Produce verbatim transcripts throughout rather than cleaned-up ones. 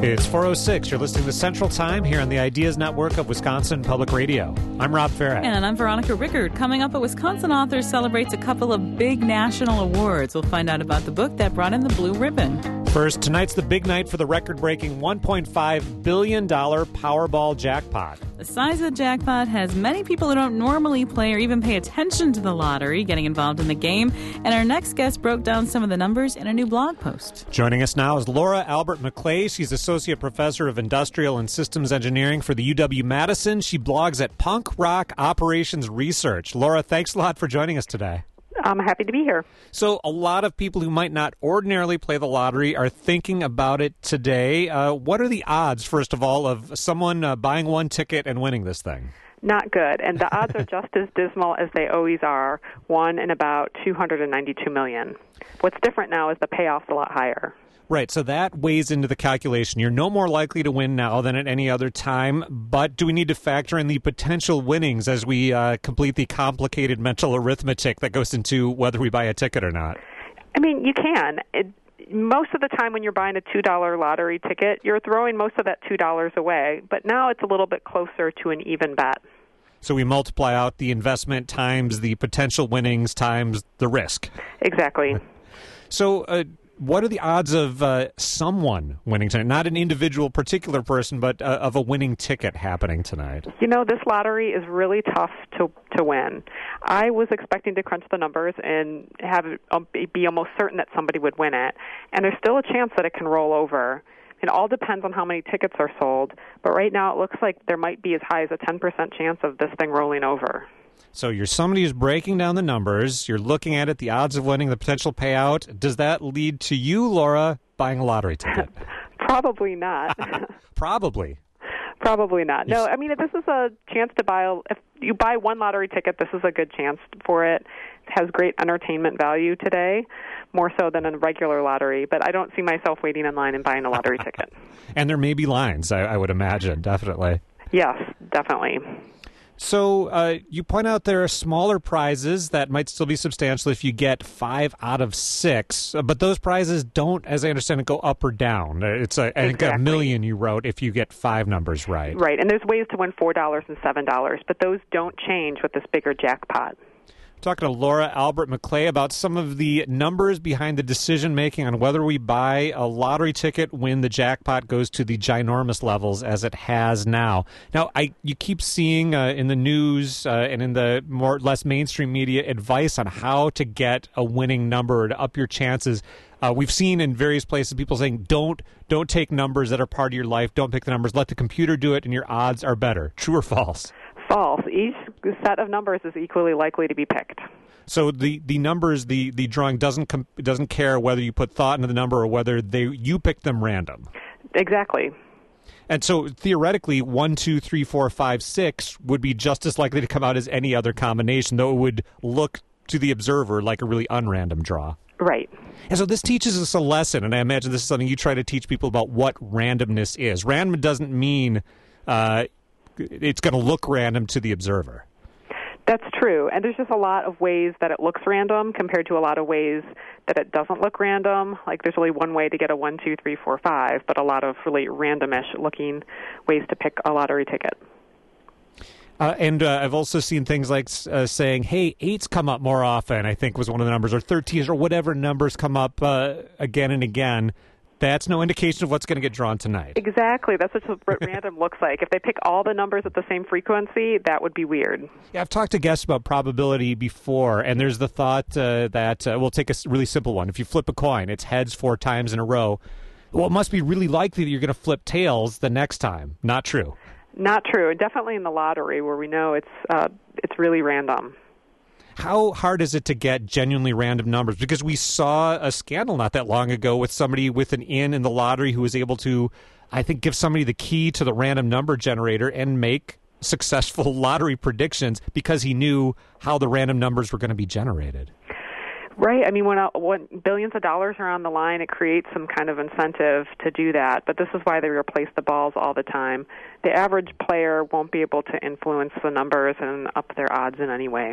It's four oh six. You're listening to Central Time here on the Ideas Network of Wisconsin Public Radio. I'm Rob Farah. And I'm Veronica Rickard. Coming up, a Wisconsin author celebrates a couple of big national awards. We'll find out about the book that brought in the blue ribbon. First, tonight's the big night for the record-breaking one point five billion dollars Powerball jackpot. The size of the jackpot has many people who don't normally play or even pay attention to the lottery getting involved in the game. And our next guest broke down some of the numbers in a new blog post. Joining us now is Laura Albert McClay. She's Associate Professor of Industrial and Systems Engineering for the U W-Madison. She blogs at Punk Rock Operations Research. Laura, thanks a lot for joining us today. I'm happy to be here. So a lot of people who might not ordinarily play the lottery are thinking about it today. Uh, what are the odds, first of all, of someone uh, buying one ticket and winning this thing? Not good. And the odds are just as dismal as they always are, one in about two hundred ninety-two million. What's different now is the payoff's a lot higher. Right, so that weighs into the calculation. You're no more likely to win now than at any other time, but do we need to factor in the potential winnings as we uh, complete the complicated mental arithmetic that goes into whether we buy a ticket or not? I mean, you can. It, most of the time when you're buying a two dollar lottery ticket, you're throwing most of that two dollars away, but now it's a little bit closer to an even bet. So we multiply out the investment times the potential winnings times the risk. Exactly. So, uh, what are the odds of uh, someone winning tonight? Not an individual particular person, but uh, of a winning ticket happening tonight. You know, this lottery is really tough to to win. I was expecting to crunch the numbers and have it um, be almost certain that somebody would win it. And there's still a chance that it can roll over. It all depends on how many tickets are sold. But right now it looks like there might be as high as a ten percent chance of this thing rolling over. So you're somebody who's breaking down the numbers. You're looking at it, the odds of winning, the potential payout. Does that lead to you, Laura, buying a lottery ticket? Probably not. Probably. Probably not. No, I mean, if this is a chance to buy, a, if you buy one lottery ticket, this is a good chance for it. It has great entertainment value today, more so than a regular lottery. But I don't see myself waiting in line and buying a lottery ticket. And there may be lines, I, I would imagine, definitely. Yes, definitely. So uh, you point out there are smaller prizes that might still be substantial if you get five out of six, but those prizes don't, as I understand it, go up or down. It's, a, I think, exactly. a million you wrote if you get five numbers right. Right, and there's ways to win four dollars and seven dollars, but those don't change with this bigger jackpot. Talking to Laura Albert McClay about some of the numbers behind the decision-making on whether we buy a lottery ticket when the jackpot goes to the ginormous levels as it has now. Now, I you keep seeing uh, in the news uh, and in the more less mainstream media advice on how to get a winning number to up your chances. Uh, we've seen in various places people saying, don't don't take numbers that are part of your life. Don't pick the numbers. Let the computer do it, and your odds are better. True or false? False. Each set of numbers is equally likely to be picked. So the, the numbers, the, the drawing doesn't com- doesn't care whether you put thought into the number or whether they you pick them random. Exactly. And so theoretically, one, two, three, four, five, six would be just as likely to come out as any other combination, though it would look to the observer like a really unrandom draw. Right. And so this teaches us a lesson, and I imagine this is something you try to teach people about what randomness is. Random doesn't mean uh, it's going to look random to the observer. That's true, and there's just a lot of ways that it looks random compared to a lot of ways that it doesn't look random. Like there's only one way to get a one, two, three, four, five, but a lot of really randomish looking ways to pick a lottery ticket. Uh, and uh, I've also seen things like uh, saying, hey, eights come up more often, I think was one of the numbers, or thirteens, or whatever numbers come up uh, again and again. That's no indication of what's going to get drawn tonight. Exactly. That's what random looks like. If they pick all the numbers at the same frequency, that would be weird. Yeah, I've talked to guests about probability before, and there's the thought uh, that, uh, we'll take a really simple one. If you flip a coin, it's heads four times in a row. Well, it must be really likely that you're going to flip tails the next time. Not true. Not true. And definitely in the lottery where we know it's uh, it's really random. How hard is it to get genuinely random numbers? Because we saw a scandal not that long ago with somebody with an in in the lottery who was able to, I think, give somebody the key to the random number generator and make successful lottery predictions because he knew how the random numbers were going to be generated. Right. I mean, when, uh, when billions of dollars are on the line, it creates some kind of incentive to do that. But this is why they replace the balls all the time. The average player won't be able to influence the numbers and up their odds in any way.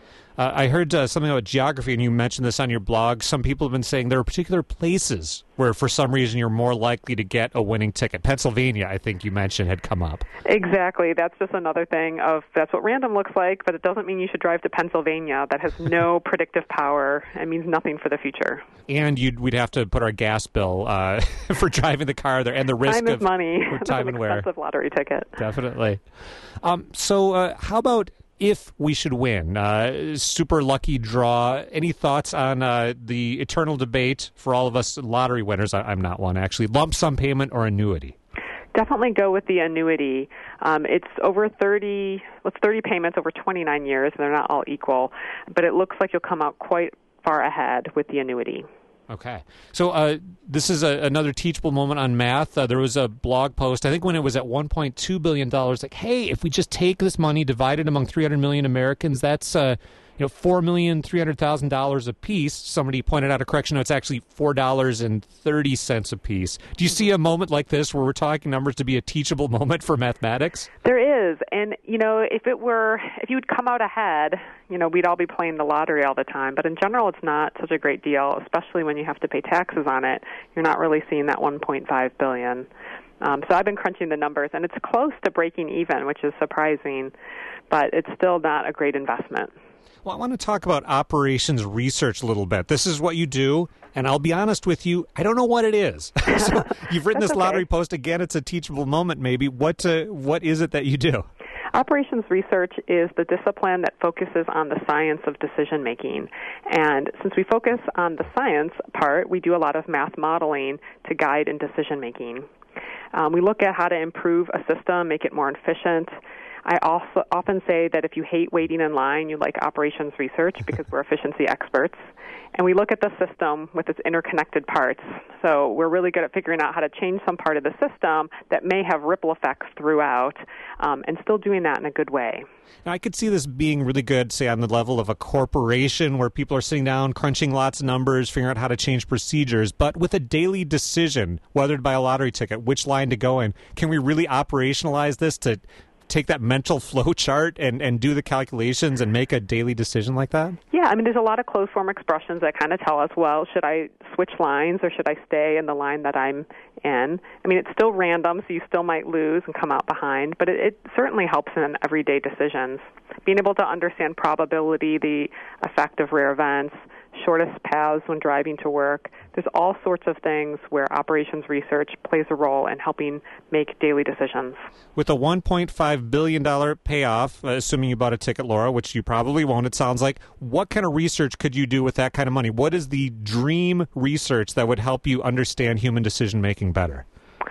Uh, I heard uh, something about geography, and you mentioned this on your blog. Some people have been saying there are particular places where, for some reason, you're more likely to get a winning ticket. Pennsylvania, I think you mentioned, had come up. Exactly. That's just another thing of that's what random looks like, but it doesn't mean you should drive to Pennsylvania. That has no predictive power. It means nothing for the future. And you'd, we'd have to put our gas bill uh, for driving the car there, and the risk time is of money. time an and wear. Expensive lottery ticket. Definitely. Um, so, uh, how about if we should win? Uh, super lucky draw. Any thoughts on uh, the eternal debate for all of us lottery winners? I, I'm not one, actually. Lump sum payment or annuity? Definitely go with the annuity. Um, it's over thirty, well, it's thirty payments over twenty-nine years, and they're not all equal, but it looks like you'll come out quite far ahead with the annuity. Okay. So uh, this is a, another teachable moment on math. Uh, there was a blog post, I think when it was at one point two billion dollars, like, hey, if we just take this money, divide it among three hundred million Americans, that's uh, you know, four million three hundred thousand dollars a piece. Somebody pointed out a correction. No, it's actually four dollars and thirty cents a piece. Do you see a moment like this where we're talking numbers to be a teachable moment for mathematics? There is. And, you know, if it were, if you would come out ahead, you know, we'd all be playing the lottery all the time. But in general, it's not such a great deal, especially when you have to pay taxes on it. You're not really seeing that one point five billion dollars. Um, so I've been crunching the numbers, and it's close to breaking even, which is surprising, but it's still not a great investment. Well, I want to talk about operations research a little bit. This is what you do, and I'll be honest with you, I don't know what it is. So you've written this okay. lottery post. Again, it's a teachable moment maybe. What uh, what is it that you do? Operations research is the discipline that focuses on the science of decision making. And since we focus on the science part, we do a lot of math modeling to guide in decision making. Um, we look at how to improve a system, make it more efficient. I also often say that if you hate waiting in line, you like operations research because we're efficiency experts. And we look at the system with its interconnected parts. So we're really good at figuring out how to change some part of the system that may have ripple effects throughout, um, and still doing that in a good way. Now, I could see this being really good, say, on the level of a corporation where people are sitting down, crunching lots of numbers, figuring out how to change procedures. But with a daily decision, whether to buy a lottery ticket, which line to go in, can we really operationalize this to take that mental flow chart and, and do the calculations and make a daily decision like that? Yeah, I mean, there's a lot of closed form expressions that kind of tell us, well, should I switch lines or should I stay in the line that I'm in? I mean, it's still random, so you still might lose and come out behind, but it, it certainly helps in everyday decisions. Being able to understand probability, the effect of rare events, shortest paths when driving to work. There's all sorts of things where operations research plays a role in helping make daily decisions. With a one point five billion dollars payoff, uh, assuming you bought a ticket, Laura, which you probably won't, it sounds like, what kind of research could you do with that kind of money? What is the dream research that would help you understand human decision-making better?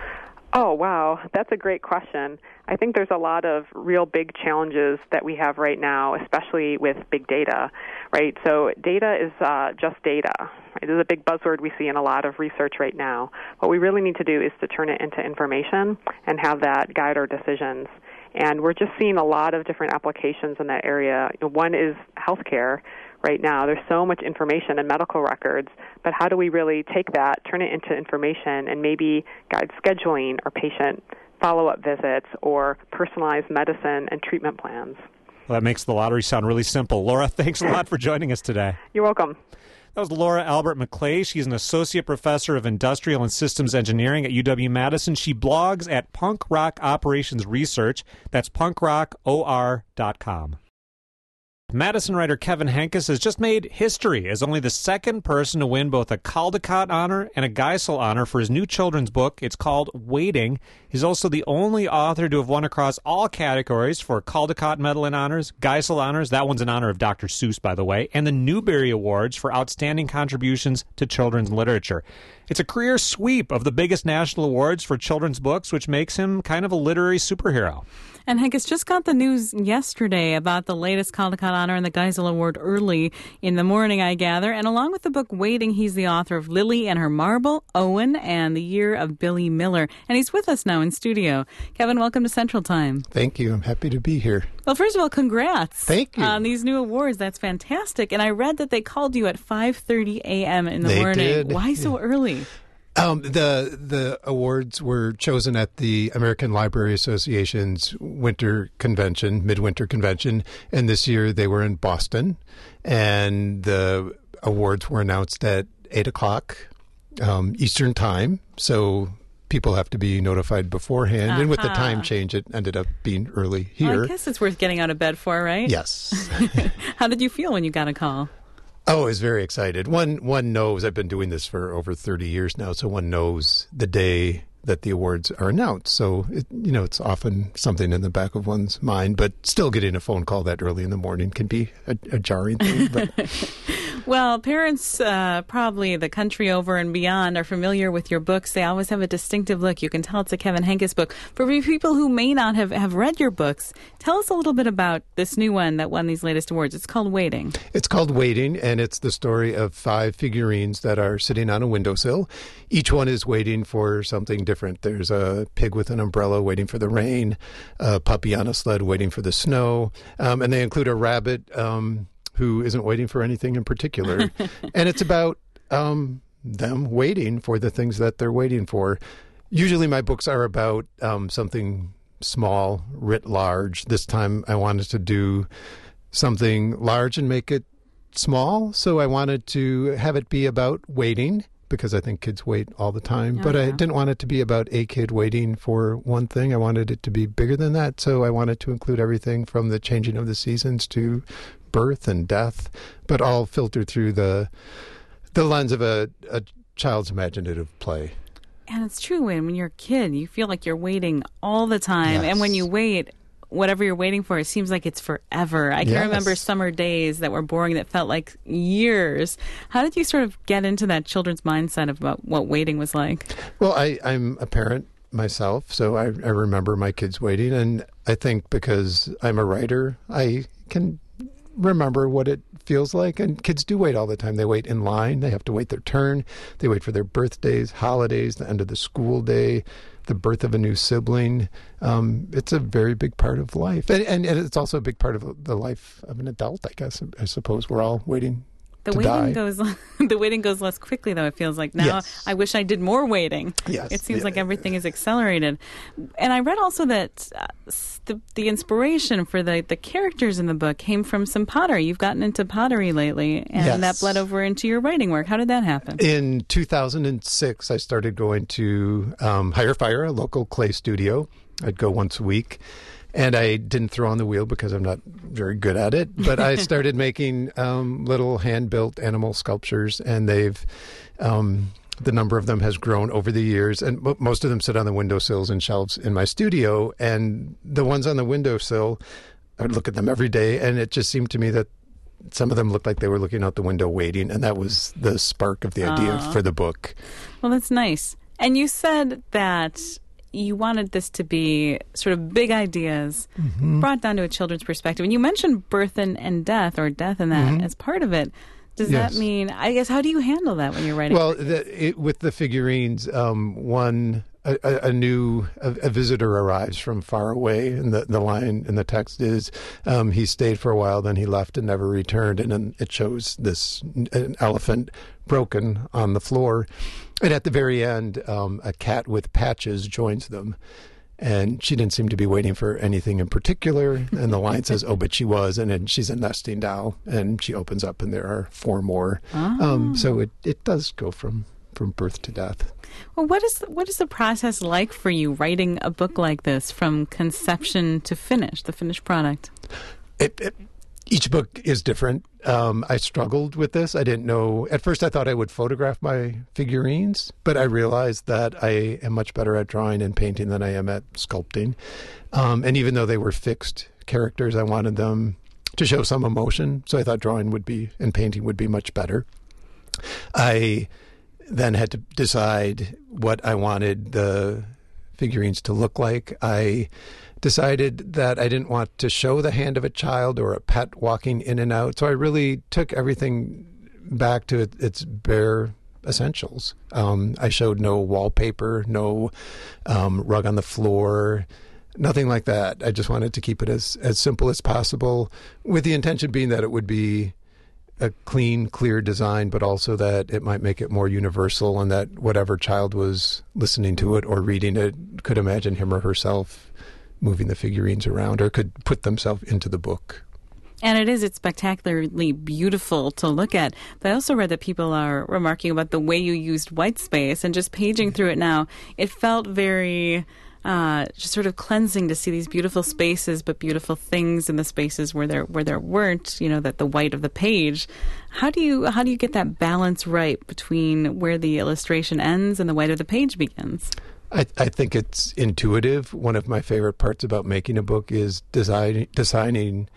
Oh, wow. That's a great question. I think there's a lot of real big challenges that we have right now, especially with big data, right? So data is uh, just data. Right? This is a big buzzword we see in a lot of research right now. What we really need to do is to turn it into information and have that guide our decisions. And we're just seeing a lot of different applications in that area. One is healthcare. Right now, there's so much information in medical records, but how do we really take that, turn it into information, and maybe guide scheduling or patient follow-up visits or personalized medicine and treatment plans? Well, that makes the lottery sound really simple. Laura, thanks a lot for joining us today. You're welcome. That was Laura Albert-McClay. She's an associate professor of industrial and systems engineering at U W-Madison. She blogs at Punk Rock Operations Research. That's punk rock o r dot com. Madison writer Kevin Henkes has just made history as only the second person to win both a Caldecott honor and a Geisel honor for his new children's book. It's called Waiting. He's also the only author to have won across all categories for Caldecott Medal in Honors, Geisel honors, that one's in honor of Doctor Seuss, by the way, and the Newbery Awards for outstanding contributions to children's literature. It's a career sweep of the biggest national awards for children's books, which makes him kind of a literary superhero. And Henkes just got the news yesterday about the latest Caldecott Honor and the Geisel Award early in the morning, I gather. And along with the book Waiting, he's the author of Lily and Her Marble, Owen, and The Year of Billy Miller. And he's with us now in studio. Kevin, welcome to Central Time. Thank you. I'm happy to be here. Well, first of all, congrats. Thank you. On these new awards. That's fantastic. And I read that they called you at five thirty a.m. in the they morning. Did. Why so early? Um, the the awards were chosen at the American Library Association's winter convention, midwinter convention, and this year they were in Boston, and the awards were announced at eight o'clock um, Eastern Time, so people have to be notified beforehand. Uh-huh. And with the time change, it ended up being early here. Well, I guess it's worth getting out of bed for, right? Yes. How did you feel when you got a call? Oh, I was very excited. One one knows, I've been doing this for over thirty years now, so one knows the day that the awards are announced. So, it, you know, it's often something in the back of one's mind, but still getting a phone call that early in the morning can be a, a jarring thing. But. Well, parents uh, probably the country over and beyond are familiar with your books. They always have a distinctive look. You can tell it's a Kevin Henkes book. For people who may not have, have read your books, tell us a little bit about this new one that won these latest awards. It's called Waiting. It's called Waiting, and it's the story of five figurines that are sitting on a windowsill. Each one is waiting for something different. There's a pig with an umbrella waiting for the rain, a puppy on a sled waiting for the snow, um, and they include a rabbit um, who isn't waiting for anything in particular. And it's about um, them waiting for the things that they're waiting for. Usually my books are about um, something small, writ large. This time I wanted to do something large and make it small. So I wanted to have it be about waiting, because I think kids wait all the time. Oh, but yeah. I didn't want it to be about a kid waiting for one thing. I wanted it to be bigger than that. So I wanted to include everything from the changing of the seasons to birth and death, but all filtered through the the lens of a, a child's imaginative play. And it's true, when, when you're a kid, you feel like you're waiting all the time. Yes. And when you wait, whatever you're waiting for, it seems like it's forever. I can yes. remember summer days that were boring that felt like years. How did you sort of get into that children's mindset about what waiting was like? Well, I, I'm a parent myself, so I, I remember my kids waiting. And I think because I'm a writer, I can remember what it feels like. And kids do wait all the time. They wait in line. They have to wait their turn. They wait for their birthdays, holidays, the end of the school day, the birth of a new sibling. Um, it's a very big part of life. And, and, and it's also a big part of the life of an adult, I guess. I suppose we're all waiting The to waiting die. goes the waiting goes less quickly, though, it feels like. Now, yes. I wish I did more waiting. Yes. It seems yeah. like everything is accelerated. And I read also that uh, the, the inspiration for the, the characters in the book came from some pottery. You've gotten into pottery lately, and yes. that bled over into your writing work. How did that happen? In two thousand six, I started going to um, Higher Fire, a local clay studio. I'd go once a week. And I didn't throw on the wheel because I'm not very good at it. But I started making um, little hand-built animal sculptures, and they've um, the number of them has grown over the years. And m- most of them sit on the windowsills and shelves in my studio. And the ones on the windowsill, I would look at them every day, and it just seemed to me that some of them looked like they were looking out the window waiting, and that was the spark of the idea Aww. for the book. Well, that's nice. And you said that you wanted this to be sort of big ideas mm-hmm. brought down to a children's perspective. And you mentioned birth and, and death, or death and that mm-hmm. as part of it. Does yes. that mean, I guess, how do you handle that when you're writing? Well, the, it, with the figurines, um, one, a, a new, a, a visitor arrives from far away, and the, the line in the text is, um, he stayed for a while, then he left and never returned. And then it shows this an elephant broken on the floor. And at the very end, um, a cat with patches joins them. And she didn't seem to be waiting for anything in particular. And the line says, oh, but she was. And then she's a nesting doll. And she opens up, and there are four more. Oh. Um, so it, it does go from, from birth to death. Well, what is what is the process like for you writing a book like this from conception to finish, the finished product? It, it, each book is different. Um, I struggled with this. I didn't know. At first, I thought I would photograph my figurines, but I realized that I am much better at drawing and painting than I am at sculpting. Um, and even though they were fixed characters, I wanted them to show some emotion. So I thought drawing would be and painting would be much better. I then had to decide what I wanted the figurines to look like. I decided that I didn't want to show the hand of a child or a pet walking in and out. So I really took everything back to its bare essentials. Um, I showed no wallpaper, no um, rug on the floor, nothing like that. I just wanted to keep it as, as simple as possible, with the intention being that it would be a clean, clear design, but also that it might make it more universal, and that whatever child was listening to it or reading it could imagine him or herself moving the figurines around or could put themselves into the book. And it is, it's spectacularly beautiful to look at. But I also read that people are remarking about the way you used white space, and just paging through it now, it felt very uh, just sort of cleansing to see these beautiful spaces, but beautiful things in the spaces where there where there weren't, you know, that the white of the page. How do you how do you get that balance right between where the illustration ends and the white of the page begins? I, I think it's intuitive. One of my favorite parts about making a book is design, designing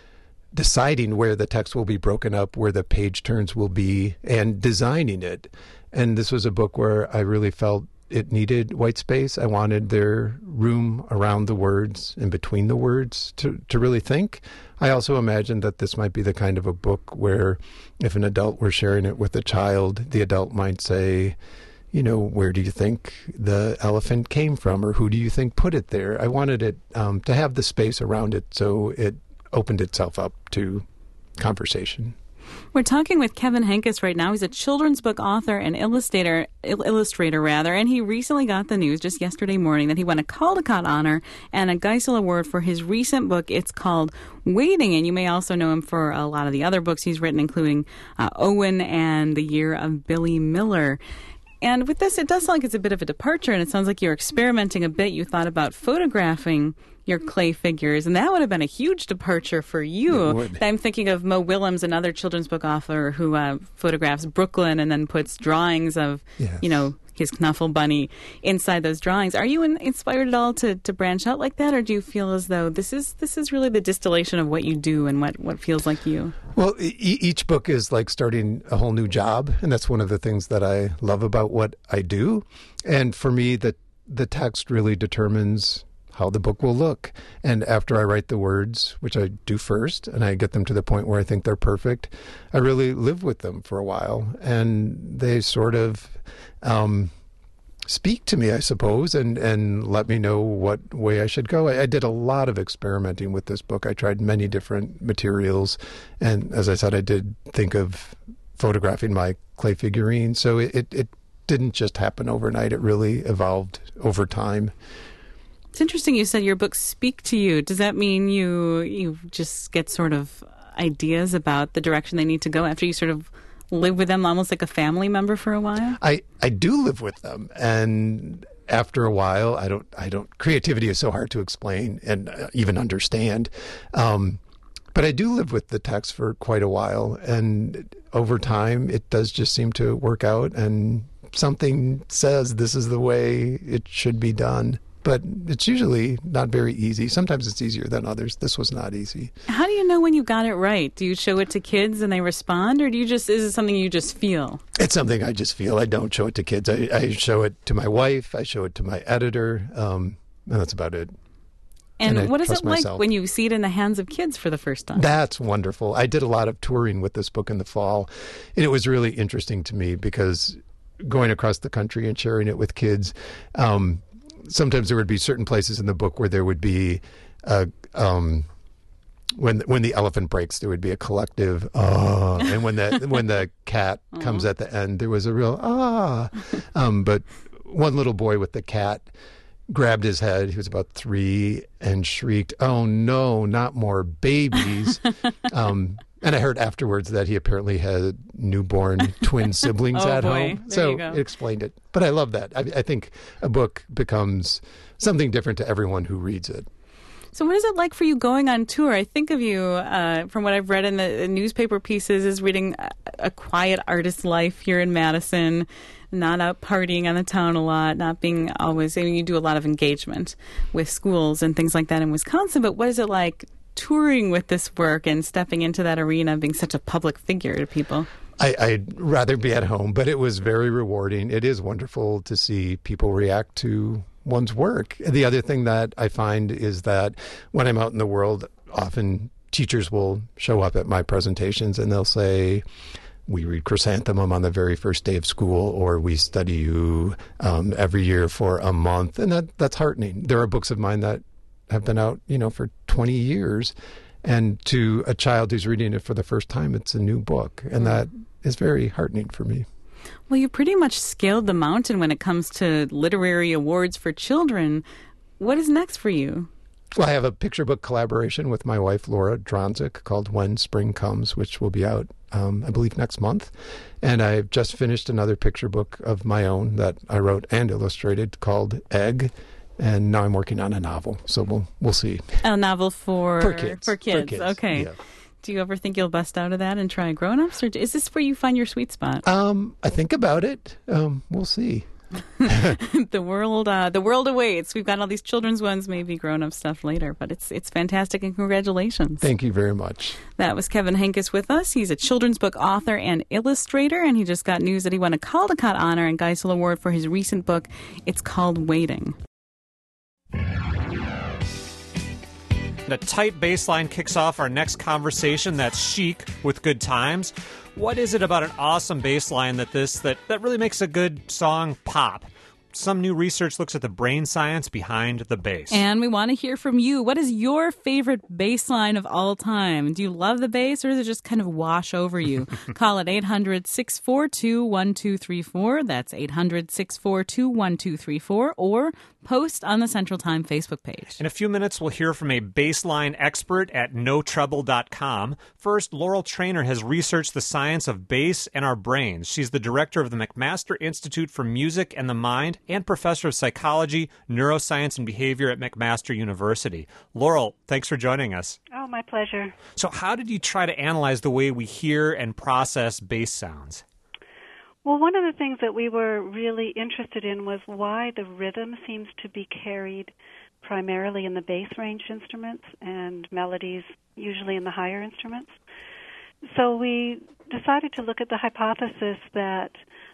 deciding where the text will be broken up, where the page turns will be, and designing it. And this was a book where I really felt it needed white space. I wanted there room around the words and between the words to, to really think. I also imagined that this might be the kind of a book where if an adult were sharing it with a child, the adult might say, you know, where do you think the elephant came from, or who do you think put it there? I wanted it um, to have the space around it so it opened itself up to conversation. We're talking with Kevin Henkes right now. He's a children's book author and illustrator, il- illustrator rather, and he recently got the news just yesterday morning that he won a Caldecott honor and a Geisel Award for his recent book. It's called Waiting, and you may also know him for a lot of the other books he's written, including uh, Owen and The Year of Billy Miller. And with this, it does sound like it's a bit of a departure, and it sounds like you're experimenting a bit. You thought about photographing your clay figures, and that would have been a huge departure for you. I'm thinking of Mo Willems, another children's book author who uh, photographs Brooklyn and then puts drawings of, yes. you know, his Knuffle Bunny inside those drawings. Are you in, inspired at all to, to branch out like that, or do you feel as though this is this is really the distillation of what you do and what, what feels like you? Well, e- each book is like starting a whole new job, and that's one of the things that I love about what I do. And for me, the the text really determines how the book will look. And after I write the words, which I do first, and I get them to the point where I think they're perfect, I really live with them for a while. And they sort of um, speak to me, I suppose, and, and let me know what way I should go. I, I did a lot of experimenting with this book. I tried many different materials. And as I said, I did think of photographing my clay figurine. So it, it, it didn't just happen overnight. It really evolved over time. It's interesting you said your books speak to you. Does that mean you you just get sort of ideas about the direction they need to go after you sort of live with them almost like a family member for a while? I, I do live with them. And after a while, I don't, I don't, creativity is so hard to explain and uh, even understand. Um, but I do live with the text for quite a while. And over time, it does just seem to work out. And something says this is the way it should be done. But it's usually not very easy. Sometimes it's easier than others. This was not easy. How do you know when you got it right? Do you show it to kids and they respond, or do you just is it something you just feel? It's something I just feel. I don't show it to kids. I, I show it to my wife. I show it to my editor, um, and that's about it. And, and what is it like myself. when you see it in the hands of kids for the first time? That's wonderful. I did a lot of touring with this book in the fall, and it was really interesting to me because going across the country and sharing it with kids. Um, Sometimes there would be certain places in the book where there would be, uh, um, when when the elephant breaks, there would be a collective ah, and when the when the cat comes at the end, there was a real ah. Um, but one little boy with the cat grabbed his head. He was about three and shrieked, "Oh no, not more babies!" um, And I heard afterwards that he apparently had newborn twin siblings oh, at boy. home. There So you go. it explained it. But I love that. I, I think a book becomes something different to everyone who reads it. So what is it like for you going on tour? I think of you, uh, from what I've read in the, the newspaper pieces, as reading a, a quiet artist life here in Madison, not out partying on the town a lot, not being always, I mean, you do a lot of engagement with schools and things like that in Wisconsin, but what is it like touring with this work and stepping into that arena, being such a public figure to people? I, I'd rather be at home, but it was very rewarding. It is wonderful to see people react to one's work. The other thing that I find is that when I'm out in the world, often teachers will show up at my presentations and they'll say, we read Chrysanthemum on the very first day of school, or we study you um, every year for a month. And that that's heartening. There are books of mine that have been out, you know, for twenty years. And to a child who's reading it for the first time, it's a new book. And that is very heartening for me. Well, you pretty much scaled the mountain when it comes to literary awards for children. What is next for you? Well, I have a picture book collaboration with my wife, Laura Dronzik, called When Spring Comes, which will be out, um, I believe, next month. And I've just finished another picture book of my own that I wrote and illustrated called Egg. And now I'm working on a novel, so we'll we'll see. A novel for for kids. For kids, for kids. Okay. Yeah. Do you ever think you'll bust out of that and try grown-ups, or is this where you find your sweet spot? Um, I think about it. Um, we'll see. the world, uh, the world awaits. We've got all these children's ones, maybe grown-up stuff later, but it's it's fantastic, and congratulations. Thank you very much. That was Kevin Henkes with us. He's a children's book author and illustrator, and he just got news that he won a Caldecott Honor and Geisel Award for his recent book. It's called Waiting. A tight bass line kicks off our next conversation. That's Chic with Good Times. What is it about an awesome bass line that this that, that really makes a good song pop? Some new research looks at the brain science behind the bass. And we want to hear from you. What is your favorite bass line of all time? Do you love the bass, or does it just kind of wash over you? Call it eight hundred, six four two, one two three four. That's eight hundred, six four two, one two three four. Or post on the Central Time Facebook page. In a few minutes, we'll hear from a bassline expert at no trouble dot com. First, Laurel Trainer has researched the science of bass and our brains. She's the director of the McMaster Institute for Music and the Mind and professor of psychology, neuroscience, and behavior at McMaster University. Laurel, thanks for joining us. Oh, my pleasure. So how did you try to analyze the way we hear and process bass sounds? Well, one of the things that we were really interested in was why the rhythm seems to be carried primarily in the bass range instruments and melodies usually in the higher instruments. So we decided to look at the hypothesis that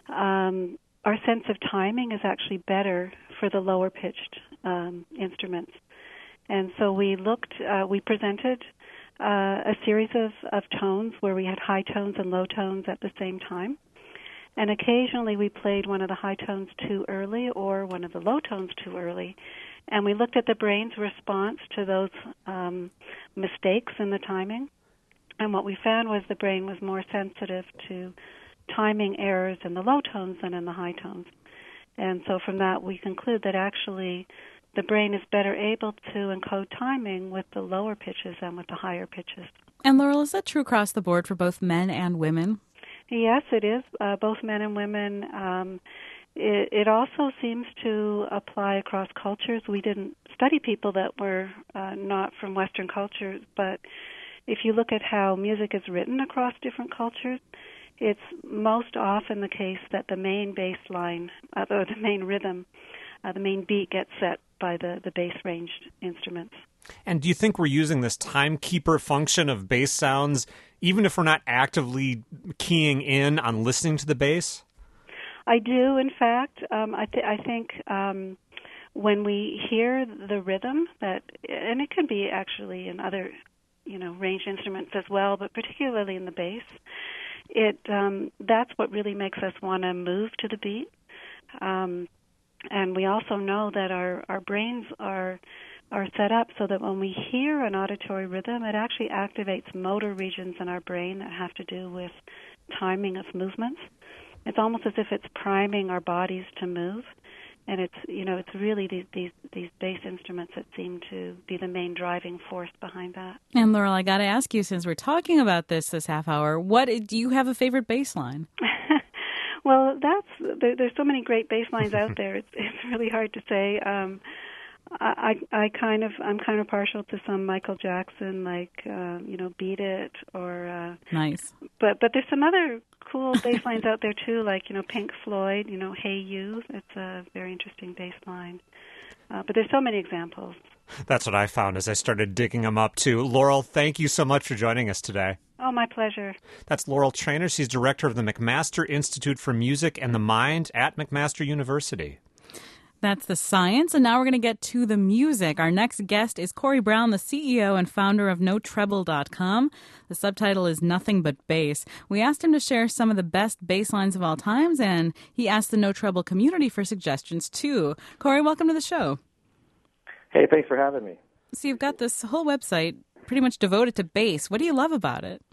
um, our sense of timing is actually better for the lower pitched um, instruments. And so we looked, uh, we presented uh, a series of, of tones where we had high tones and low tones at the same time. And occasionally we played one of the high tones too early or one of the low tones too early. And we looked at the brain's response to those um, mistakes in the timing. And what we found was the brain was more sensitive to timing errors in the low tones than in the high tones. And so from that we conclude that actually the brain is better able to encode timing with the lower pitches than with the higher pitches. And Laurel, is that true across the board for both men and women? Yes, it is, uh, both men and women. Um, it, it also seems to apply across cultures. We didn't study people that were uh, not from Western cultures, but if you look at how music is written across different cultures, it's most often the case that the main bass line, uh, or the main rhythm, uh, the main beat gets set by the, the bass-ranged instruments. And do you think we're using this timekeeper function of bass sounds even if we're not actively keying in on listening to the bass? I do, in fact. Um, I, th- I think um, when we hear the rhythm, that, and it can be actually in other, you know, range instruments as well, but particularly in the bass, it um, that's what really makes us want to move to the beat. Um, and we also know that our, our brains are are set up so that when we hear an auditory rhythm, it actually activates motor regions in our brain that have to do with timing of movements. It's almost as if it's priming our bodies to move, and it's you know it's really these these these bass instruments that seem to be the main driving force behind that. And Laurel, I got to ask you, since we're talking about this this half hour, what do you have a favorite bass line? Well, that's there, there's so many great bass lines out there. It's it's really hard to say. Um, I, I kind of I'm kind of partial to some Michael Jackson, like uh, you know, Beat It, or uh, nice. But but there's some other cool bass lines out there too, like you know Pink Floyd, you know Hey You. It's a very interesting bass line. Uh, but there's so many examples. That's what I found as I started digging them up too. Laurel, thank you so much for joining us today. Oh, my pleasure. That's Laurel Trainer. She's director of the McMaster Institute for Music and the Mind at McMaster University. That's the science, and now we're going to get to the music. Our next guest is Corey Brown, the C E O and founder of no treble dot com. The subtitle is Nothing But Bass. We asked him to share some of the best bass lines of all times, and he asked the No Treble community for suggestions, too. Corey, welcome to the show. Hey, thanks for having me. So you've got this whole website pretty much devoted to bass. What do you love about it?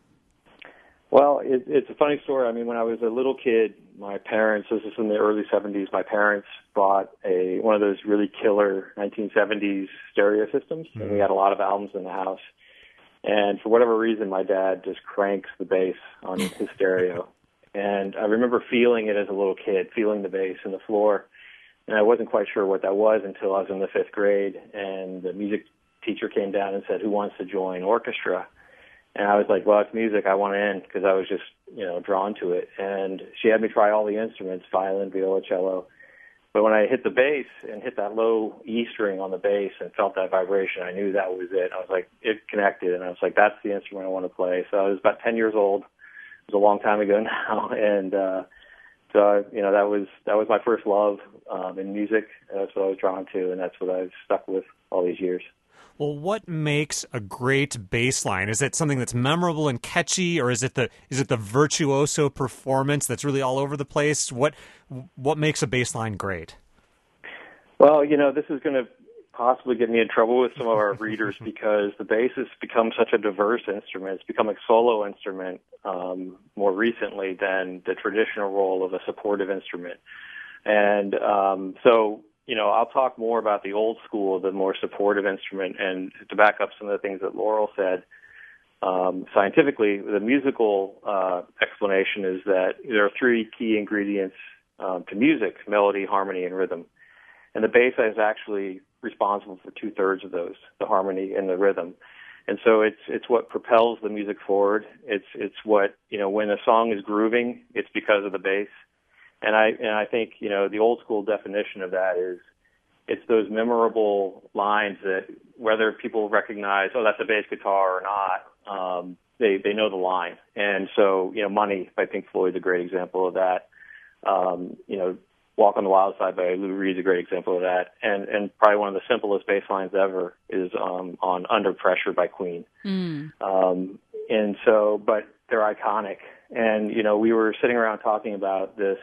Well, it, it's a funny story. I mean, when I was a little kid, my parents, this is in the early seventies, my parents bought a one of those really killer nineteen seventies stereo systems, mm-hmm. and we had a lot of albums in the house. And for whatever reason, my dad just cranks the bass on his stereo. And I remember feeling it as a little kid, feeling the bass in the floor. And I wasn't quite sure what that was until I was in the fifth grade, and the music teacher came down and said, "Who wants to join orchestra?" And I was like, well, it's music. I want in, because I was just, you know, drawn to it. And she had me try all the instruments, violin, viola, cello. But when I hit the bass and hit that low E string on the bass and felt that vibration, I knew that was it. I was like, it connected. And I was like, that's the instrument I want to play. So I was about ten years old. It was a long time ago now. And uh, so, you know, that was that was my first love um, in music. That's what I was drawn to, and that's what I've stuck with all these years. Well, what makes a great bass line? Is it something that's memorable and catchy, or is it the is it the virtuoso performance that's really all over the place? What what makes a bass line great? Well, you know, this is going to possibly get me in trouble with some of our readers because the bass has become such a diverse instrument. It's become a solo instrument um, more recently than the traditional role of a supportive instrument. And um, so... You know, I'll talk more about the old school, the more supportive instrument, and to back up some of the things that Laurel said, um, scientifically, the musical uh, explanation is that there are three key ingredients um, to music: melody, harmony, and rhythm. And the bass is actually responsible for two-thirds of those, the harmony and the rhythm. And so it's it's what propels the music forward. It's it's what, you know, when a song is grooving, it's because of the bass. And I and I think, you know, the old school definition of that is it's those memorable lines that whether people recognize, oh, that's a bass guitar or not, um, they they know the line. And so, you know, Money by Pink Floyd's a great example of that. Um, you know, Walk on the Wild Side by Lou Reed's a great example of that. And and probably one of the simplest bass lines ever is um, on Under Pressure by Queen. Mm. Um, and so, but they're iconic. And, you know, we were sitting around talking about this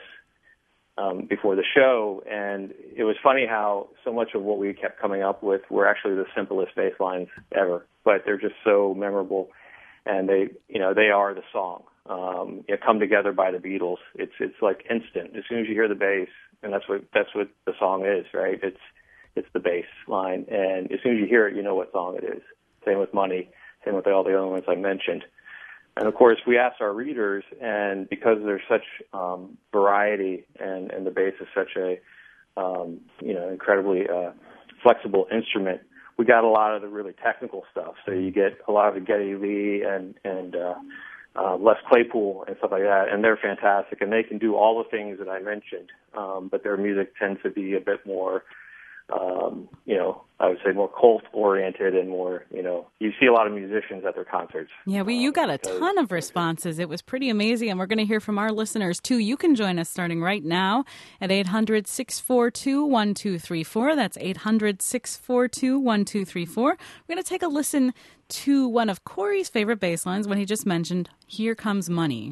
Um, before the show, and it was funny how so much of what we kept coming up with were actually the simplest bass lines ever, but they're just so memorable, and they, you know, they are the song. Um, you know, Come Together by the Beatles. It's it's like instant. As soon as you hear the bass, and that's what that's what the song is, right? It's it's the bass line, and as soon as you hear it, you know what song it is. Same with Money. Same with all the other ones I mentioned. And, of course, we asked our readers, and because there's such um, variety and, and the bass is such a, um, you know, incredibly uh, flexible instrument, we got a lot of the really technical stuff. So you get a lot of the Geddy Lee and, and uh, uh, Les Claypool and stuff like that, and they're fantastic. And they can do all the things that I mentioned, um, but their music tends to be a bit more, um, you know, I would say more cult-oriented and more, you know, you see a lot of musicians at their concerts. Yeah, well, you got a ton of responses. It was pretty amazing, and we're going to hear from our listeners, too. You can join us starting right now at eight hundred, six four two, one two three four. That's eight hundred, six four two, one two three four. We're going to take a listen to one of Corey's favorite bass lines when he just mentioned, Here Comes Money.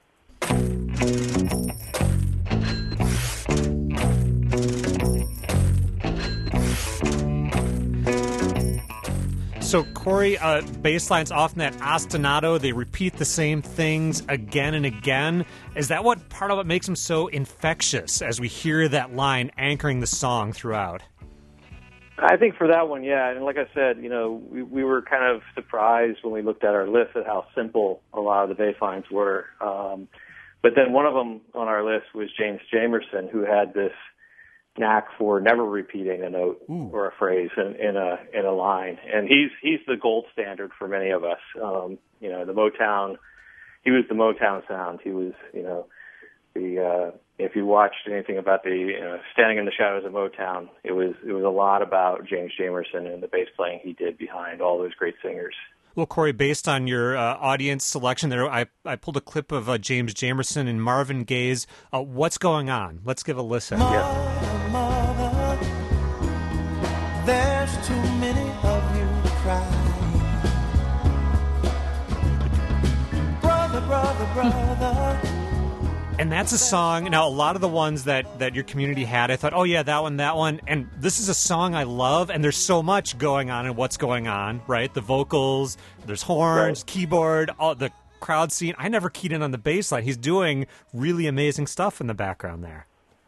So, Corey, uh, bass lines often that ostinato, they repeat the same things again and again. Is that what part of what makes them so infectious as we hear that line anchoring the song throughout? I think for that one, yeah. And like I said, you know, we, we were kind of surprised when we looked at our list at how simple a lot of the bass lines were. Um, but then one of them on our list was James Jamerson, who had this knack for never repeating a note Ooh. or a phrase in, in a in a line, and he's he's the gold standard for many of us. Um, you know, the Motown, he was the Motown sound. He was, you know, the uh, if you watched anything about the you know, Standing in the Shadows of Motown, it was it was a lot about James Jamerson and the bass playing he did behind all those great singers. Well, Corey, based on your uh, audience selection there, I, I pulled a clip of uh, James Jamerson and Marvin Gaye's uh, What's Going On? Let's give a listen. Yeah. Mother, there's too many of you crying. Brother, brother, brother, And that's a song. Now, a lot of the ones that, that your community had, I thought, oh, yeah, that one, that one. And this is a song I love, and there's so much going on and what's going on, right? The vocals, there's horns, Right. keyboard, all the crowd scene. I never keyed in on the bass line. He's doing really amazing stuff in the background there.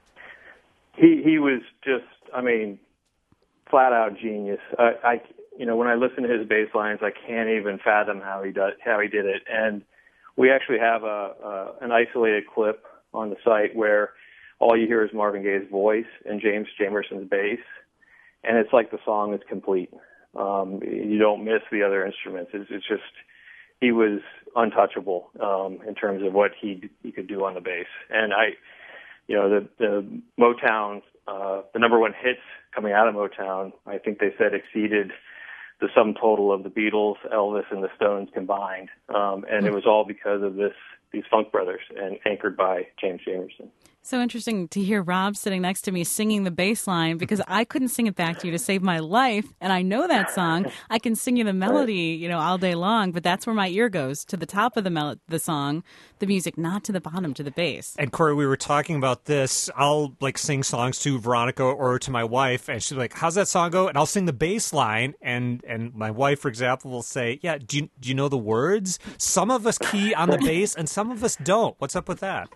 He he was just, I mean, flat out genius. I, I you know, when I listen to his bass lines, I can't even fathom how he does how he did it. And we actually have a, a an isolated clip on the site where all you hear is Marvin Gaye's voice and James Jamerson's bass, and it's like the song is complete. Um, you don't miss the other instruments. It's, it's just he was untouchable um, in terms of what he he could do on the bass. And I, you know, the the Motown, uh, the number one hits coming out of Motown, I think they said exceeded the sum total of the Beatles, Elvis, and the Stones combined, um, and it was all because of this these Funk Brothers, and anchored by James Jamerson. So interesting to hear Rob sitting next to me singing the bass line, because I couldn't sing it back to you to save my life, and I know that song. I can sing you the melody, you know, all day long, but that's where my ear goes, to the top of the mel- the song, the music, not to the bottom, to the bass. And Corey, we were talking about this. I'll like sing songs to Veronica or to my wife, and she's like, "How's that song go?" And I'll sing the bass line, and and my wife, for example, will say, "Yeah, do you do you know the words?" Some of us key on the bass, and some of us don't. What's up with that?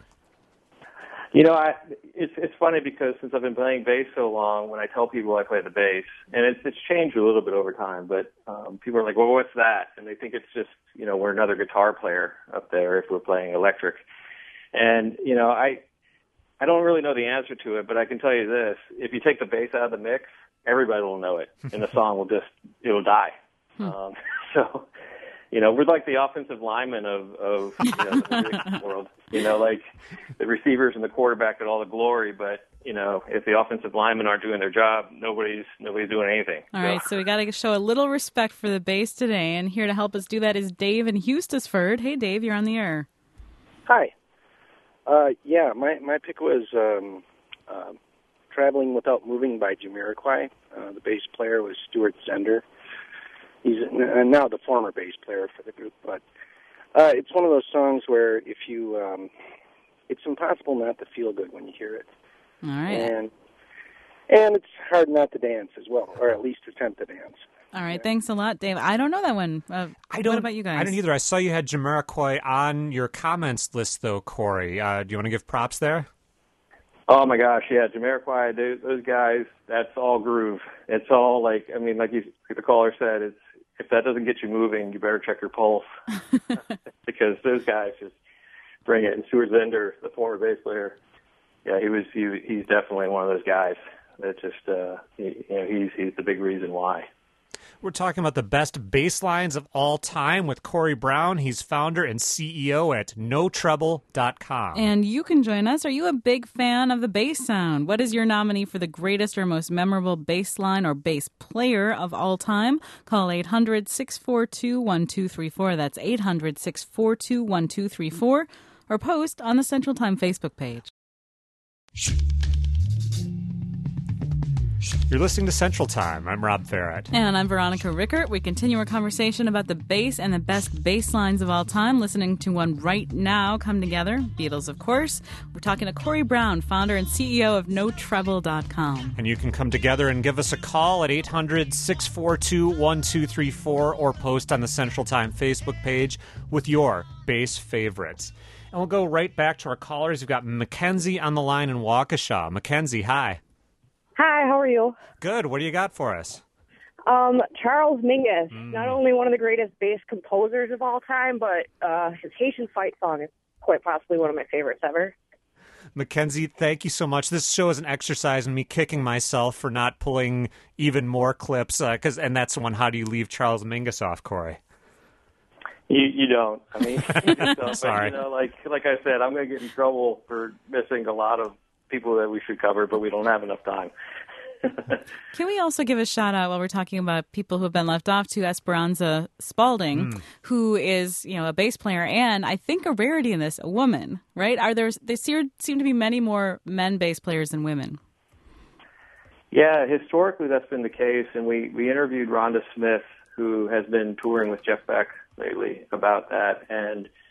You know, I, it's it's funny because since I've been playing bass so long, when I tell people I play the bass, and it's it's changed a little bit over time, but um, people are like, "Well, what's that?" And they think it's just, you know, we're another guitar player up there if we're playing electric. And you know, I I don't really know the answer to it, but I can tell you this: if you take the bass out of the mix, everybody will know it, and the song will just it'll die. um, so. You know, we're like the offensive linemen of, of you know, the music world. You know, like the receivers and the quarterback get all the glory, but, you know, if the offensive linemen aren't doing their job, nobody's nobody's doing anything. All right, so we got to show a little respect for the bass today, and here to help us do that is Dave in Hustisford. Hey, Dave, you're on the air. Hi. Uh, yeah, my, my pick was um, uh, Traveling Without Moving by Jamiroquai. Uh, the bass player was Stuart Zender. He's now the former bass player for the group, but uh, it's one of those songs where if you, um, it's impossible not to feel good when you hear it. All right. And and it's hard not to dance as well, or at least attempt to dance. All right, thanks a lot, Dave. I don't know that one. Uh, I don't. What about you guys? I don't either. I saw you had Jamiroquai on your comments list, though, Corey. Uh, do you want to give props there? Oh my gosh, yeah, Jamiroquai, dude, those guys, that's all groove. It's all like, I mean, like you, like the caller said, it's if that doesn't get you moving, you better check your pulse because those guys just bring it. And Stuart Zender, the former bass player, yeah, he was he, he's definitely one of those guys that just uh, he, you know he's he's the big reason why. We're talking about the best bass lines of all time with Corey Brown. He's founder and C E O at no trouble dot com. And you can join us. Are you a big fan of the bass sound? What is your nominee for the greatest or most memorable bass line or bass player of all time? Call eight hundred, six four two, one two three four. That's eight hundred, six four two, one two three four. Or post on the Central Time Facebook page. You're listening to Central Time. I'm Rob Farrett. And I'm Veronica Rickert. We continue our conversation about the bass and the best bass lines of all time, listening to one right now come together. Beatles, of course. We're talking to Corey Brown, founder and C E O of no trouble dot com. And you can come together and give us a call at eight hundred, six four two, one two three four or post on the Central Time Facebook page with your bass favorites. And we'll go right back to our callers. We've got Mackenzie on the line in Waukesha. Mackenzie, hi. Hi, how are you? Good. What do you got for us? Um, Charles Mingus, Mm. not only one of the greatest bass composers of all time, but uh, his Haitian Fight song is quite possibly one of my favorites ever. Mackenzie, thank you so much. This show is an exercise in me kicking myself for not pulling even more clips, uh, 'cause, and that's one, how do you leave Charles Mingus off, Corey? You you don't. I mean, you just don't. Sorry. But, you know, like like I said, I'm going to get in trouble for missing a lot of people that we should cover, but we don't have enough time. Can we also give a shout out while we're talking about people who have been left off to Esperanza Spalding, Mm. who is, you know, a bass player and I think a rarity in this, a woman, right? Are there there seem seem to be many more men bass players than women? Yeah, historically that's been the case, and we, we interviewed Rhonda Smith, who has been touring with Jeff Beck lately, about that. And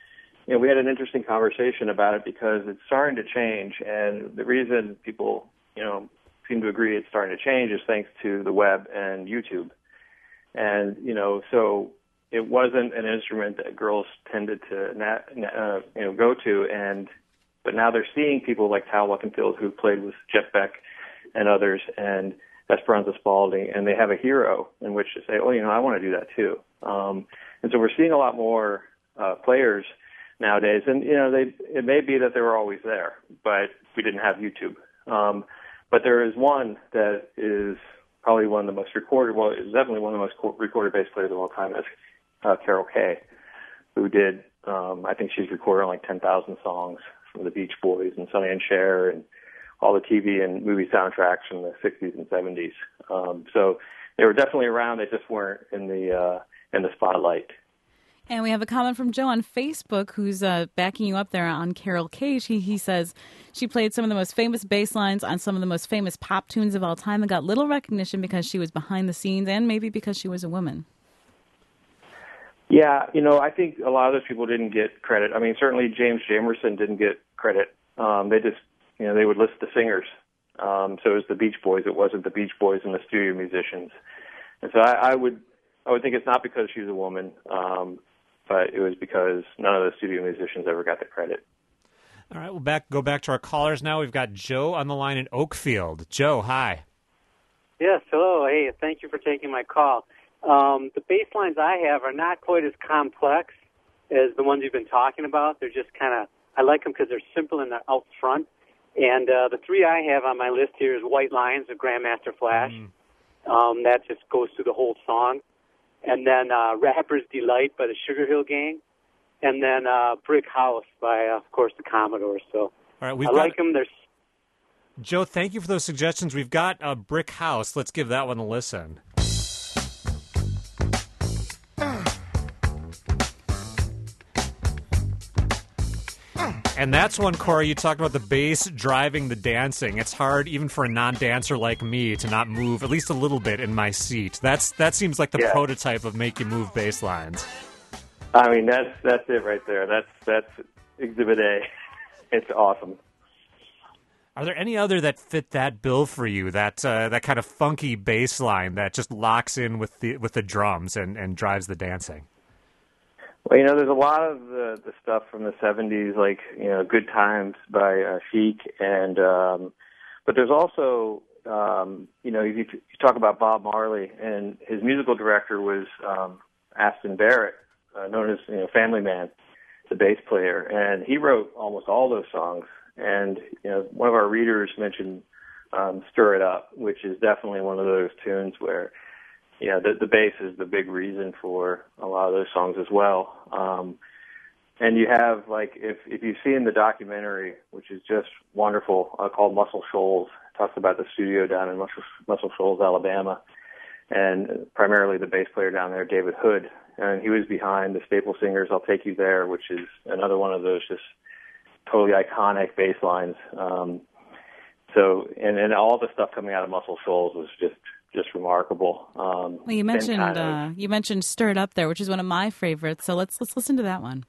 you know, we had an interesting conversation about it because it's starting to change, and the reason people, you know, seem to agree it's starting to change is thanks to the web and YouTube. And, you know, so it wasn't an instrument that girls tended to, uh, you know, go to, and but now they're seeing people like Tal Luckenfield, who played with Jeff Beck and others, and Esperanza Spalding, and they have a hero in which to say, oh, you know, I want to do that too. Um, and so we're seeing a lot more uh, players nowadays, and you know, they it may be that they were always there, but we didn't have YouTube. Um, but there is one that is probably one of the most recorded, well, it's definitely one of the most co- recorded bass players of all time, is uh, Carol Kaye, who did, um, I think she's recorded like ten thousand songs from the Beach Boys and Sonny and Cher and all the T V and movie soundtracks from the sixties and seventies. Um, so they were definitely around, they just weren't in the uh, in the spotlight. And we have a comment from Joe on Facebook who's uh, backing you up there on Carol Kaye. He, he says she played some of the most famous bass lines on some of the most famous pop tunes of all time and got little recognition because she was behind the scenes and maybe because she was a woman. Yeah, you know, I think a lot of those people didn't get credit. I mean, certainly James Jamerson didn't get credit. Um, they just, you know, they would list the singers. Um, so it was the Beach Boys. It wasn't the Beach Boys and the studio musicians. And so I, I would, I would think it's not because she's a woman. Um, But it was because none of the studio musicians ever got the credit. All right, we'll back go back to our callers now. We've got Joe on the line in Oakfield. Joe, hi. Yes, hello. Hey, thank you for taking my call. Um, the bass lines I have are not quite as complex as the ones you've been talking about. They're just kind of, I like them because they're simple and they're out front. And uh, the three I have on my list here is White Lines of Grandmaster Flash. Mm. Um, that just goes through the whole song. And then uh, Rapper's Delight by the Sugar Hill Gang, and then uh, Brick House by, uh, of course, the Commodores. So All right, we've I got... like them. They're... Joe, thank you for those suggestions. We've got a Brick House. Let's give that one a listen. And that's one, Corey, you talked about the bass driving the dancing. It's hard, even for a non-dancer like me, to not move at least a little bit in my seat. That's That seems like the yeah. prototype of make you move bass lines. I mean, that's that's it right there. That's that's Exhibit A. It's awesome. Are there any other that fit that bill for you, that uh, that kind of funky bass line that just locks in with the with the drums and, and drives the dancing? Well, you know, there's a lot of the, the stuff from the seventies, like, you know, Good Times by uh, Chic, and um, but there's also, um, you know, you, you talk about Bob Marley, and his musical director was um, Aston Barrett, uh, known as, you know, Family Man, the bass player, and he wrote almost all those songs. And, you know, one of our readers mentioned um, Stir It Up, which is definitely one of those tunes where, yeah, the, the bass is the big reason for a lot of those songs as well. Um, and you have, like, if, if you've seen the documentary, which is just wonderful, uh, called Muscle Shoals, it talks about the studio down in Muscle, Muscle Shoals, Alabama, and primarily the bass player down there, David Hood. And he was behind the Staple Singers' I'll Take You There, which is another one of those just totally iconic bass lines. Um, so, and, and all the stuff coming out of Muscle Shoals was just just remarkable. Um, well, you mentioned kind of, uh, you mentioned "Stir It Up" there, which is one of my favorites. So let's let's listen to that one.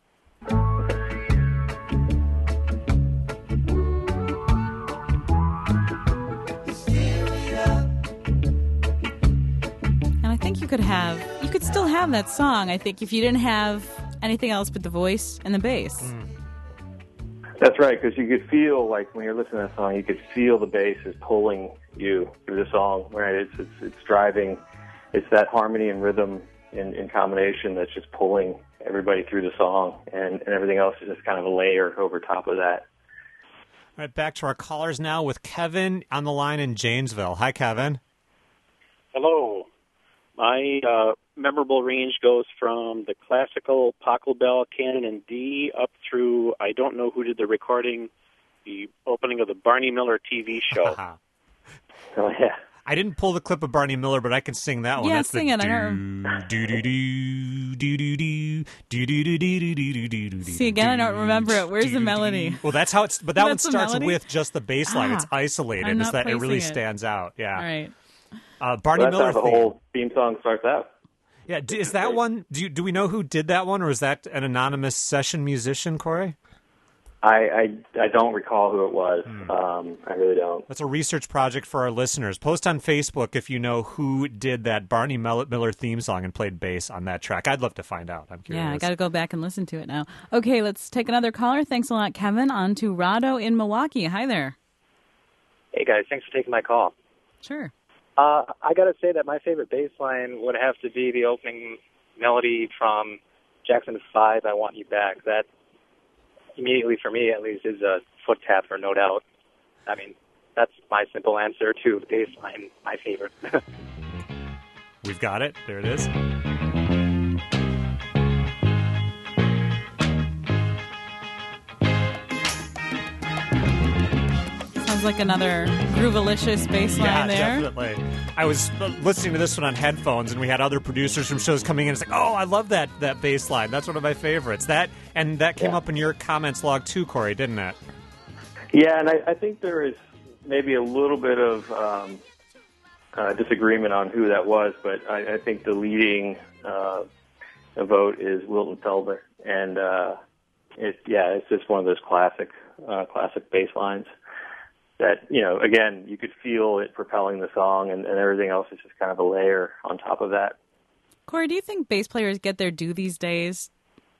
And I think you could have, you could still have that song. I think if you didn't have anything else but the voice and the bass. Mm. That's right, because you could feel, like, when you're listening to that song, you could feel the bass is pulling you through the song, right? It's it's, it's driving. It's that harmony and rhythm in, in combination that's just pulling everybody through the song, and, and everything else is just kind of a layer over top of that. All right, back to our callers now with Kevin on the line in Janesville. Hi, Kevin. Hello. My uh, memorable range goes from the classical Pachelbel canon in D up through, I don't know who did the recording, the opening of the Barney Miller T V show. Oh, yeah. I didn't pull the clip of Barney Miller, but I can sing that one. Yeah, That's sing the it. I don't... do do do do do do do do do do do do do. See, again, I don't remember it. Where's the melody? Well, that's how it's. But that one That's the starts melody? with just the bass line. Ah, it's isolated. I'm Is not that it really placing it. stands out? Yeah. All right. Uh, Barney Well, that's Miller how the theme. whole theme song starts out. Yeah, d- is that one? Do you, do we know who did that one, or is that an anonymous session musician, Corey? I, I, I don't recall who it was. Hmm. Um, I really don't. That's a research project for our listeners. Post on Facebook if you know who did that Barney Miller theme song and played bass on that track. I'd love to find out. I'm curious. Yeah, I got to go back and listen to it now. Okay, let's take another caller. Thanks a lot, Kevin. On to Rado in Milwaukee. Hi there. Hey, guys. Thanks for taking my call. Sure. Uh, I got to say that my favorite bass line would have to be the opening melody from Jackson five, I Want You Back. That immediately, for me at least, is a foot tapper, no doubt. I mean, that's my simple answer to bass line, my favorite. We've got it. There it is. Sounds like another groovalicious bass line yeah, there. Definitely. I was listening to this one on headphones, and we had other producers from shows coming in. It's like, oh, I love that that bass line. That's one of my favorites. That and that came Yeah. up in your comments log too, Corey, didn't it? Yeah, and I, I think there is maybe a little bit of um, uh, disagreement on who that was, but I, I think the leading uh, vote is Wilton Felder, and uh, it yeah, it's just one of those classic uh, classic bass lines that, you know, again, you could feel it propelling the song, and, and everything else is just kind of a layer on top of that. Corey, do you think bass players get their due these days?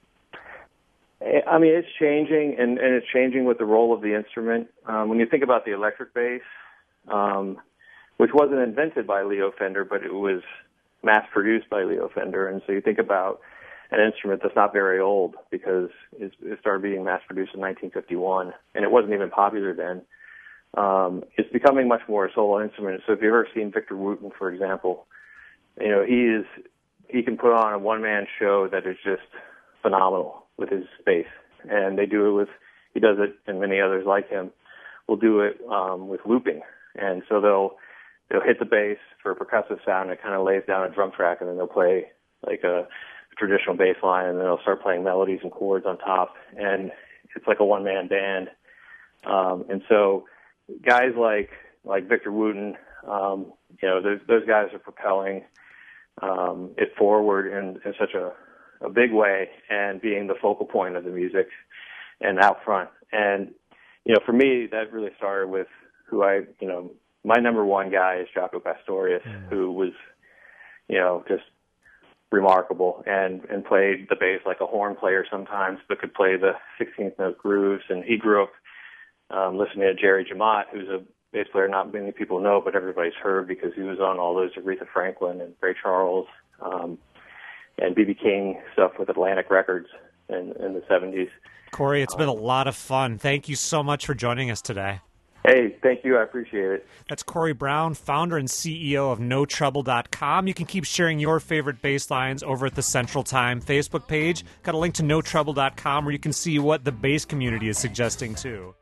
I mean, it's changing, and, and it's changing with the role of the instrument. Um, when you think about the electric bass, um, which wasn't invented by Leo Fender, but it was mass-produced by Leo Fender, and so you think about an instrument that's not very old because it, it started being mass-produced in nineteen fifty-one, and it wasn't even popular then. Um, it's becoming much more a solo instrument. So if you've ever seen Victor Wooten, for example, you know, he is he can put on a one-man show that is just phenomenal with his bass. And they do it with, he does it, and many others like him will do it um, with looping. And so they'll they'll hit the bass for a percussive sound, and it kind of lays down a drum track, and then they'll play like a, a traditional bass line, and then they'll start playing melodies and chords on top. And it's like a one-man band. Um, and so guys like like Victor Wooten, um, you know, those, those guys are propelling um, it forward in, in such a, a big way, and being the focal point of the music and out front. And, you know, for me, that really started with who I, you know, my number one guy is Jaco Pastorius, mm. who was, you know, just remarkable and, and played the bass like a horn player sometimes, but could play the sixteenth note grooves. And he grew up Um, listening to Jerry Jamot, who's a bass player not many people know, but everybody's heard because he was on all those Aretha Franklin and Ray Charles um, and B B King stuff with Atlantic Records in, in the seventies. Corey, it's um, been a lot of fun. Thank you so much for joining us today. Hey, thank you. I appreciate it. That's Corey Brown, founder and C E O of No Trouble dot com. You can keep sharing your favorite bass lines over at the Central Time Facebook page. Got a link to No Trouble dot com where you can see what the bass community is suggesting too.